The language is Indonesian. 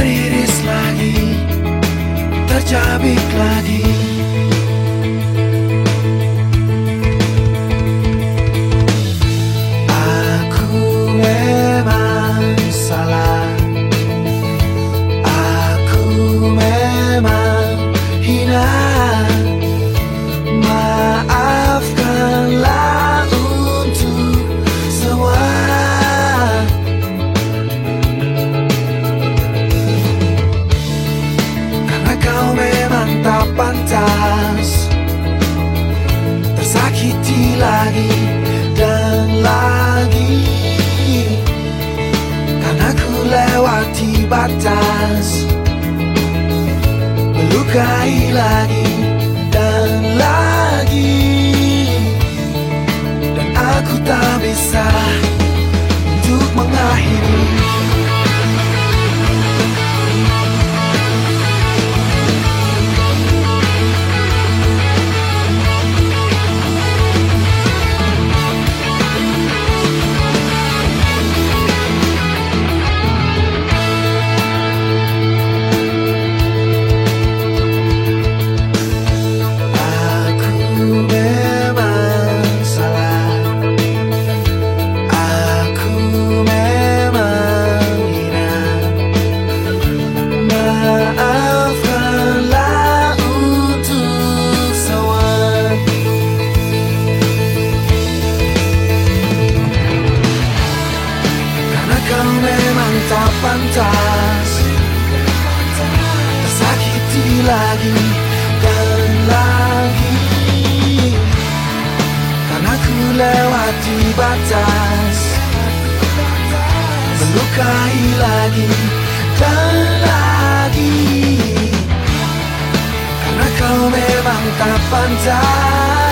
teriris lagi, terjabik lagi. Aku memang salah, aku memang hina. Maafkanlah untuk semua. Karena kau memang tak pantas tersakiti lagi dan lagi. Karena ku lewati batas, melukai lagi dan lagi. Dan aku tak bisa untuk mengakhiri. Kau memang tak pantas tersakiti lagi dan lagi. Karena ku lewati batas, melukai lagi dan lagi. Karena kau memang tak pantas